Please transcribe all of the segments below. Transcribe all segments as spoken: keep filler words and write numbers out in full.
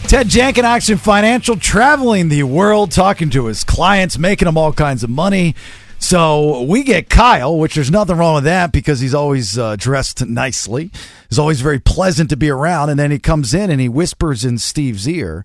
Ted Jankin, Action Financial, traveling the world, talking to his clients, making them all kinds of money. So we get Kyle, which there's nothing wrong with that because he's always uh, dressed nicely. He's always very pleasant to be around. And then he comes in and he whispers in Steve's ear.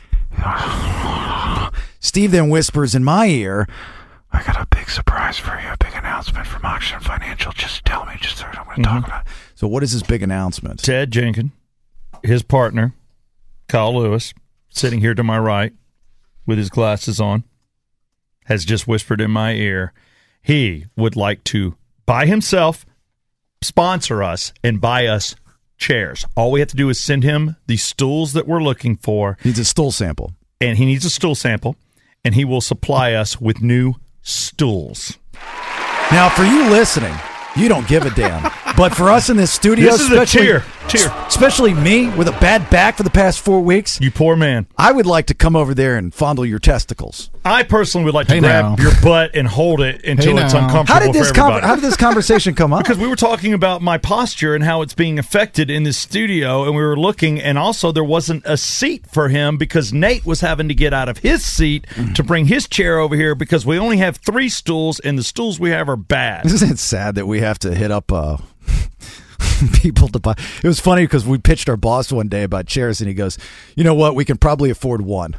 Steve then whispers in my ear, I got a big surprise for you, a big announcement from Action Financial. Just tell me, just what I'm going to mm-hmm. talk about. So what is this big announcement? Ted Jankin, his partner, Kyle Lewis, sitting here to my right with his glasses on, has just whispered in my ear he would like to buy himself, sponsor us, and buy us chairs. All we have to do is send him the stools that we're looking for. He needs a stool sample. And he needs a stool sample, and he will supply us with new stools. Now, for you listening, you don't give a damn. But for us in this studio, this is a cheer. Cheer. Especially me with a bad back for the past four weeks. You poor man. I would like to come over there and fondle your testicles. I personally would like to hey grab now. your butt and hold it until hey it's now. uncomfortable How did this for everybody. Com- how did this conversation come up? Because we were talking about my posture and how it's being affected in this studio, and we were looking, and also there wasn't a seat for him because Nate was having to get out of his seat to bring his chair over here because we only have three stools, and the stools we have are bad. Isn't it sad that we have to hit up uh, people to buy? It was funny because we pitched our boss one day about chairs, and he goes, you know what, we can probably afford one.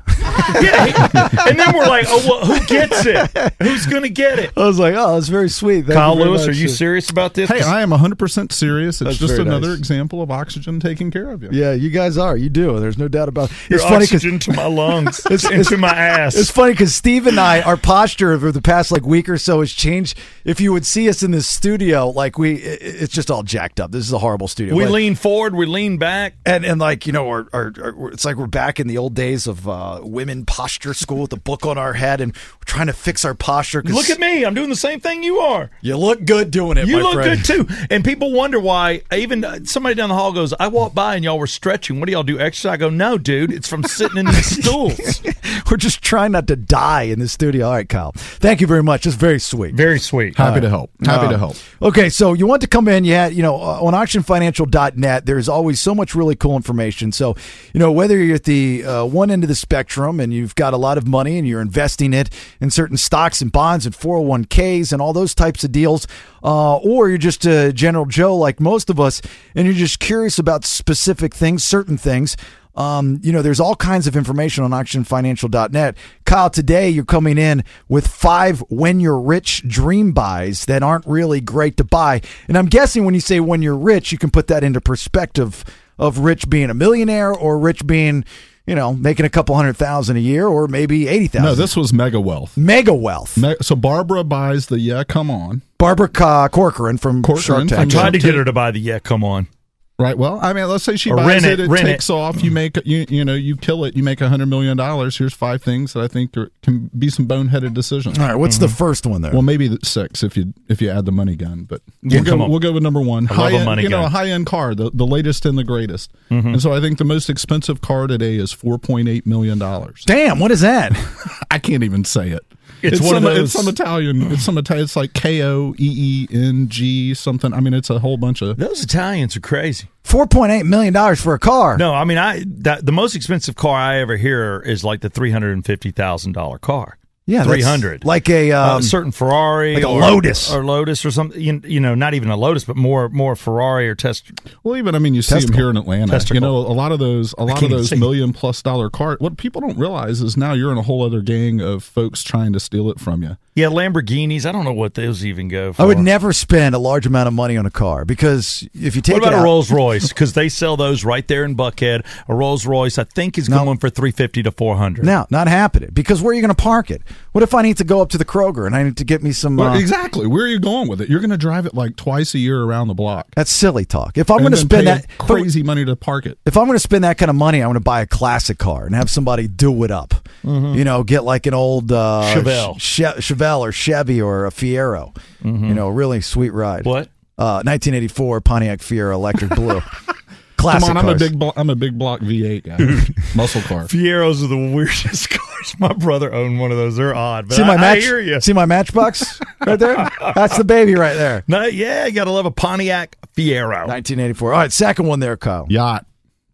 Yeah, and then we're like, oh, well, who gets it? Who's going to get it? I was like, oh, that's very sweet. Thank Kyle you very Lewis, much. are you serious about this? Hey, I am one hundred percent serious. It's That's just very another nice. example of oxygen taking care of you. Yeah, you guys are. You do. There's no doubt about it. Your It's funny because oxygen to my lungs, It's- into it's- my ass. It's funny because Steve and I, our posture over the past like week or so has changed. If you would see us in this studio, like we, it- it's just all jacked up. This is a horrible studio. we Like- lean forward, we lean back. and and like you know, our, our, our, it's like we're back in the old days of uh, women posture school with the book on our head, and we're trying to fix our posture. 'Cause Look at me. I'm doing the same thing you are. you look good doing it. You my look friend. good, too. And people wonder why. Even uh, somebody down the hall goes, I walked by and y'all were stretching. What do y'all do, exercise? I go, no, dude. It's from sitting in these stools. We're just trying not to die in the studio. All right, Kyle. Thank you very much. It's very sweet. Very sweet. Happy to help. Happy Uh, to help. Okay, so you want to come in, yeah, you know, uh, on auction financial dot net, there's always so much really cool information. So, you know, whether you're at the uh, one end of the spectrum and you've got a lot of money and you're investing it in certain stocks and bonds and four oh one k's and all those types of deals, uh, or you're just a general Joe like most of us and you're just curious about specific things, certain things, Um, you know, there's all kinds of information on auction financial dot net. Kyle, today you're coming in with five when you're rich dream buys that aren't really great to buy. And I'm guessing when you say when you're rich, you can put that into perspective of rich being a millionaire or rich being, you know, making a couple hundred thousand a year or maybe eighty thousand. No, this was mega wealth. Mega wealth. Me- so Barbara buys the Yeah, Come On. Barbara Ca- Corcoran from Corcoran Shark from Tank. I tried to Take- get her to buy the Yeah, Come On. Right. Well, I mean, let's say she Or buys rent it, it, it rent takes it. off. You make you you know you kill it. You make a hundred million dollars. Here's five things that I think are, can be some boneheaded decisions. All right, what's the first one there? Well, maybe the six if you if you add the money gun, but Yeah, we'll, come go, on. we'll go with number one. I love a High-end- money you know, gun. a high end car, the, the latest and the greatest. And so I think the most expensive car today is four point eight million dollars. Damn, what is that? I can't even say it. It's one of some, those- It's some Italian. It's some Italian. It's like K O E E N G something. I mean, it's a whole bunch of. Those Italians are crazy. four point eight million dollars for a car. No, I mean, I that, the most expensive car I ever hear is like the three hundred fifty thousand dollars car. Yeah, that's three hundred. Like a um, uh, certain Ferrari, like a or, Lotus. or Lotus, or something. You, you know, not even a Lotus, but more more Ferrari or test. Well, even I mean, you see Testicle. them here in Atlanta. Testicle. You know, a lot of those, a lot can't of even those see. million plus dollar cars. What people don't realize is now you're in a whole other gang of folks trying to steal it from you. Yeah, Lamborghinis. I don't know what those even go for. I would never spend a large amount of money on a car because if you take What about it a out, Rolls Royce? Because they sell those right there in Buckhead. A Rolls Royce, I think, is No. going for three fifty to four hundred. no, not happening. Because where are you going to park it? What if I need to go up to the Kroger and I need to get me some? Well, Uh, exactly. Where are you going with it? You're going to drive it like twice a year around the block. that's silly talk. If I'm And going to then spend pay that if I'm- crazy money to park it. if I'm going to spend that kind of money, I want to buy a classic car and have somebody do it up. You know, get like an old uh, Chevelle. Ch- Chevelle or Chevy or a Fiero. You know, really sweet ride. What? Uh, nineteen eighty-four Pontiac Fiero Electric Blue. Come Classic on, I'm cars. a big, blo- I'm a big block V eight guy, muscle car. Fieros are the weirdest cars. My brother owned one of those. They're odd, but See my I, match? I hear you. See my Matchbox right there? That's the baby right there. No, yeah, you got to love a Pontiac Fiero. nineteen eighty-four. All right, second one there, Kyle. Yacht.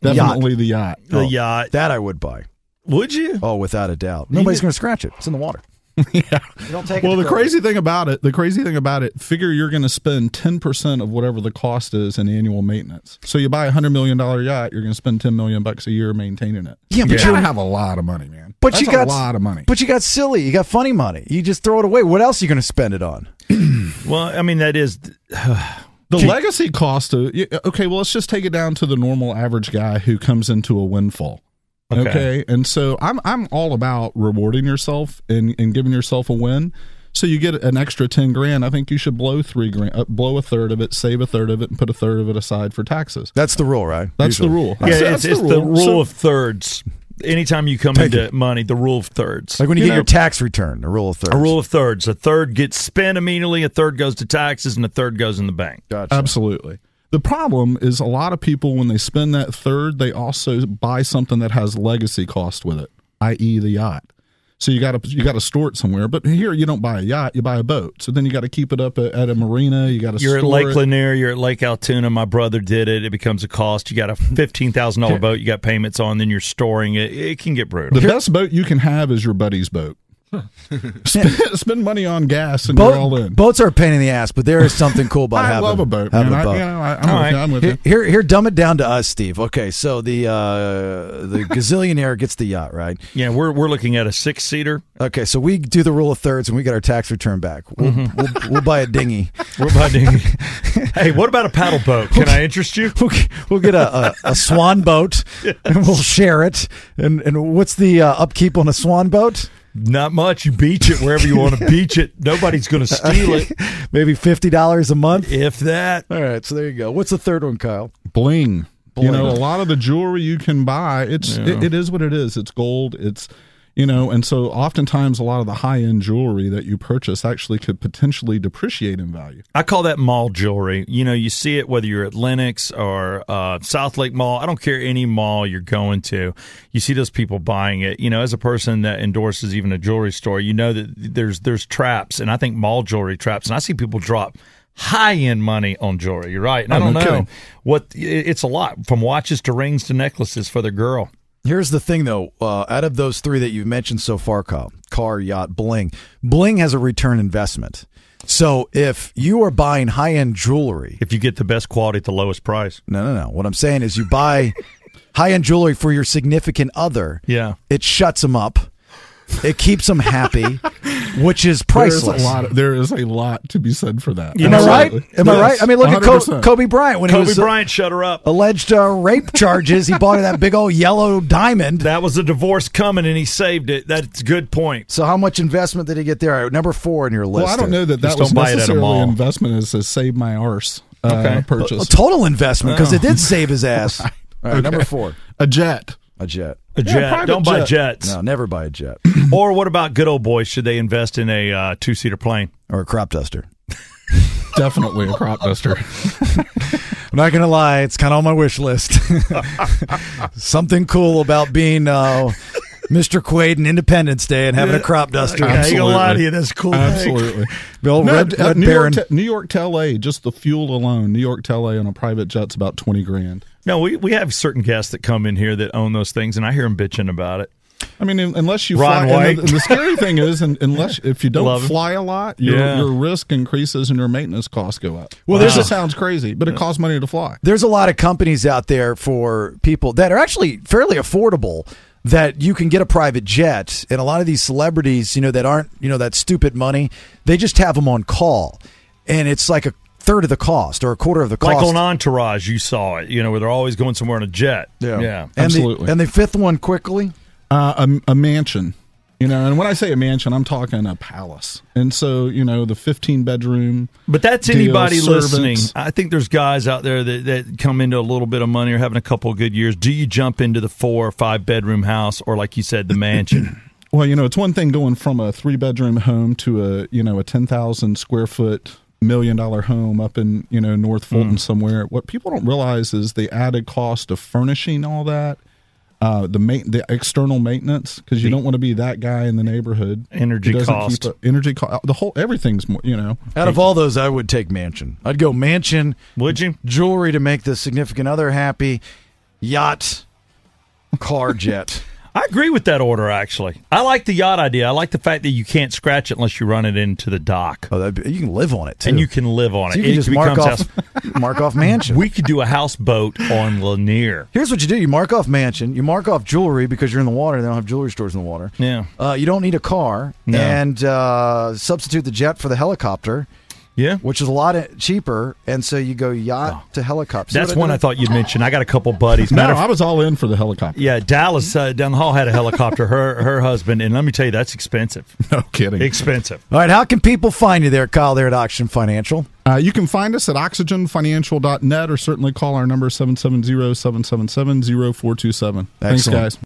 Definitely the yacht. The Oh, yacht. That I would buy. Would you? Oh, without a doubt. Nobody's going to scratch it. It's in the water. Yeah. You don't take Well, it the to crazy thing about it, the crazy thing about it, figure you're going to spend ten percent of whatever the cost is in annual maintenance. So you buy a hundred million dollar yacht, you're going to spend ten million bucks a year maintaining it. Yeah, but you you have a lot of money, man. But That's you got a lot of money. But you got silly. You got funny money. You just throw it away. What else are you going to spend it on? Well, I mean, that is. The legacy cost of okay, well, let's just take it down to the normal average guy who comes into a windfall. Okay. okay. And so I'm I'm all about rewarding yourself and, and giving yourself a win. So you get an extra ten grand. I think you should blow three grand, uh, blow a third of it, save a third of it, and put a third of it aside for taxes. That's the rule, right? That's Usually. the rule. Yeah, That's, it's, that's it's the the rule, rule so, of thirds. Anytime you come Take into it. money, the rule of thirds. Like when you, You get know- your tax return, the rule of thirds. A rule of thirds. A third gets spent immediately, a third goes to taxes, and a third goes in the bank. Gotcha. Absolutely. The problem is a lot of people, when they spend that third, they also buy something that has legacy cost with it, that is the yacht. So you got to you got to store it somewhere. But here you don't buy a yacht, you buy a boat. So then you got to keep it up at, at a marina. You got to You're store at Lake it. Lanier, you're at Lake Altoona. My brother did it. It becomes a cost. You got a fifteen thousand dollars boat, you got payments on, then you're storing it. It can get brutal. The best boat you can have is your buddy's boat. spend, spend money on gas and you're all Boat, in. boats are a pain in the ass, but there is something cool about I having love a boat, having man. a boat. I, you know, I, I'm, All with right. you, I'm with Here, you. here, here, dumb it down to us, Steve. Okay, so the uh, the gazillionaire gets the yacht, right? Yeah, we're we're looking at a six seater. Okay, so we do the rule of thirds, and we get our tax return back. We'll, Mm-hmm. we'll, we'll buy a dinghy. We're about to, hey, what about a paddle boat? Can I interest you? We'll, we'll get a, a, a swan boat, and we'll share it. And and what's the uh, upkeep on a swan boat? Not much. You beach it wherever you want to beach it. Nobody's going to steal it. Maybe fifty dollars a month. If that. All right, so there you go. What's the third one, Kyle? Bling. Bling. You know, a lot of the jewelry you can buy, it's Yeah. it, it is what it is. It's gold. It's you know, and so oftentimes a lot of the high end jewelry that you purchase actually could potentially depreciate in value. I call that mall jewelry. You know, you see it whether you're at Lenox or uh, South Lake Mall. I don't care any mall you're going to. You see those people buying it. You know, as a person that endorses even a jewelry store, you know that there's there's traps, and I think mall jewelry traps. And I see people drop high end money on jewelry. You're right. And I Oh, don't no know kidding. what it- it's a lot, from watches to rings to necklaces for the girl. Here's the thing, though. Uh, out of those three that you've mentioned so far, Kyle, car, yacht, bling, bling has a return investment. So if you are buying high-end jewelry, If you get the best quality at the lowest price. no, no, no. What I'm saying is you buy high-end jewelry for your significant other. Yeah. It shuts them up. It keeps them happy, which is priceless. There's a lot. Of, there is a lot to be said for that. Am I right? Absolutely. Am I Yes, right? I mean, look one at hundred Co- percent. Kobe Bryant when he Kobe was uh, Bryant, shut her up. alleged uh, rape charges. He bought that big old yellow diamond. That was a divorce coming, and he saved it. That's a good point. So how much investment did he get there? All right, number four in your list. Well, I don't know that Just that was don't buy it at a necessarily mall. an investment as a save my arse uh, Okay. A purchase. total investment because Oh. it did save his ass. All right, Okay. number four, A jet. a jet. A jet. private Don't buy jet. jets. No, never buy a jet Or what about good old boys? Should they invest in a uh, two-seater plane? or a crop duster. Definitely a crop duster. I'm not gonna lie, it's kind of on my wish list. Something cool about being uh, Mister Quaid and Independence Day and having a crop duster. I ain't gonna lie to Absolutely. you. That's cool. Absolutely. The old No, red, uh, red New, Baron. York to, New York to L A, just the fuel alone, New York to L A on a private jet's about twenty grand. No, we, we have certain guests that come in here that own those things, and I hear them bitching about it. I mean, un- unless you Ron fly, White. and the, and the scary thing is, un- unless if you don't Love it. fly a lot, your Yeah. your risk increases and your maintenance costs go up. Well, Well, there's this a- sounds crazy, but it costs money to fly. There's a lot of companies out there for people that are actually fairly affordable that you can get a private jet, and a lot of these celebrities, you know, that aren't, you know, that stupid money, they just have them on call, and it's like a third of the cost or a quarter of the cost. Like on Entourage, you saw it, you know, where they're always going somewhere in a jet. Yeah. And Absolutely. The, and the fifth one quickly. Uh, a, a mansion, you know, and when I say a mansion, I'm talking a palace. And so, you know, the fifteen bedroom. But that's deal, anybody servants. listening. I think there's guys out there that, that come into a little bit of money or having a couple of good years. Do you jump into the four or five bedroom house or, like you said, the mansion? Well, you know, it's one thing going from a three bedroom home to a, you know, a ten thousand square foot million dollar home up in, you know, North Fulton somewhere. What people don't realize is the added cost of furnishing all that. Uh, the ma- the external maintenance, because you don't want to be that guy in the neighborhood. Energy who doesn't cost. keep a- energy cost. The whole everything's more. You know, Out of all those, I would take mansion. I'd go mansion, Would you? jewelry to make the significant other happy, yacht, car, jet. I agree with that order, actually. I like the yacht idea. I like the fact that you can't scratch it unless you run it into the dock. Oh, that'd be, you can live on it, too. And you can live on So it. you can It just mark becomes off, house- mark off mansion. We could do a houseboat on Lanier. Here's what you do. You mark off mansion. You mark off jewelry because you're in the water. They don't have jewelry stores in the water. Yeah. Uh, you don't need a car. No. And uh, substitute the jet for the helicopter, Yeah. which is a lot cheaper. And so you go yacht to helicopter. See That's what I one did? I thought you'd mention. I got a couple buddies. No, Matter of I was all in for the helicopter. Yeah, Dallas uh, down the hall had a helicopter. Her her husband, and let me tell you, that's expensive. No kidding. Expensive. All right, how can people find you there, Kyle, there at Oxygen Financial? Uh, you can find us at oxygen financial dot net or certainly call our number seven seven zero, seven seven seven, zero four two seven. Thanks, Excellent. guys.